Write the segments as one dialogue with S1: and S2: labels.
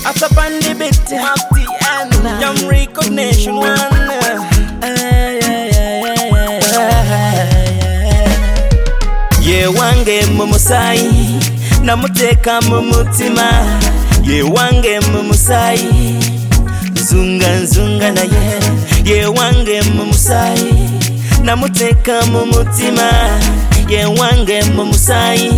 S1: After Bandy Bit, Mafty and Jam Recognition one. Ye wange mumusai namuteka mu mutima. Ye wange mumusai zunga na ye wange mumusai namuteka mu mutima. Ye wange mumusai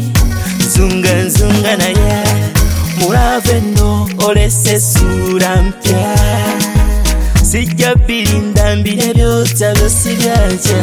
S1: zunga na ye murave no olese sura mpya sijja birinda mbire byose byosibyaja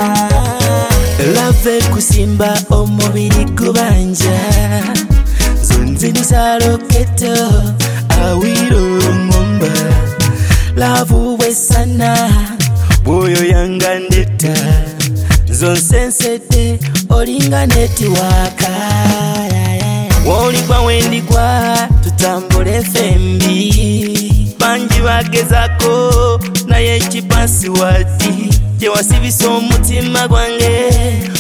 S1: lave kusimba omubiri kubanja zonziniza roketo awiro ngomba lavu wesana boyo yangandeta zonsensete olinga netiwaka wolikwa wendigwa tutambule fembi banji bagezako naye ekipasi wadi gyewasibisa omutima gwange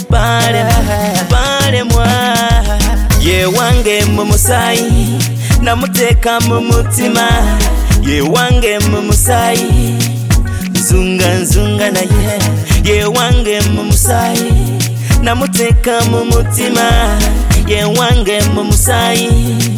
S1: balemwa ye wange mumusai namuteka mu mutima. Ye wange mumusai zunga na ye wange mumusai namuteka mu mutima. Ye wange mumusai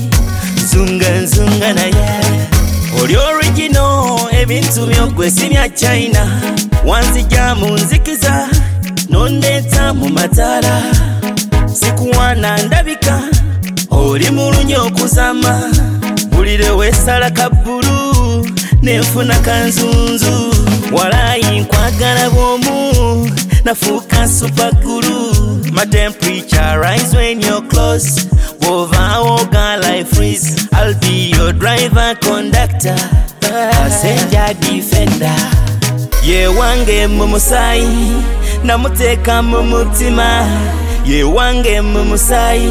S1: zunga na ye oli original ebintu byogwe simya China wanzija munzikiza nondeta mu matala sikuwana ndabika oli mulungi okuzama bulire wesala kabbulu nenfuna kanzunzu walayi nkwagala bwomu nafuuka supagulu. My temperature rise when you're close. Wova girl I freeze. I'll be your driver conductor passenger defender. Ye wange mumusai namuteka mu mutima. Ye wange mumusai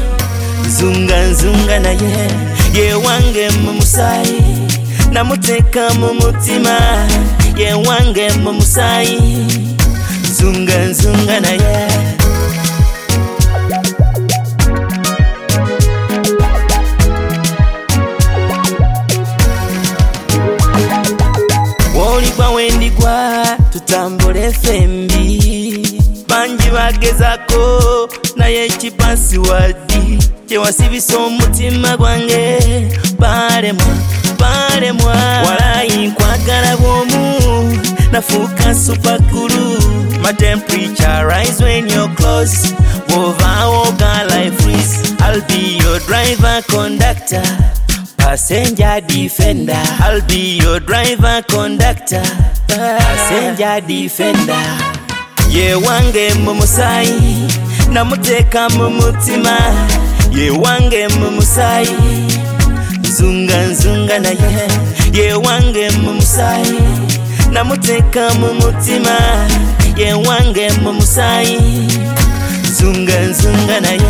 S1: zunga na ye wange mumusai namuteka mu mutima. Ye wange mumusai zunga na ye wolikwa wendigwa tutambule fembi banji bagezako naye ekipasi wadi gyewasibisa omutima gwange balemwa walayi nkwagala bwomu nafuuka supagulu. My temperature rise when you're close. Wova girl I freeze. I'll be your driver conductor passenger defender. I'll be your driver conductor passenger defender. Ye wange mumusai namuteka mu mutima. Ye wange mumusai zunga na ye wange mumusai namuteka mu mutima. Ye wange mumusai zunga na ye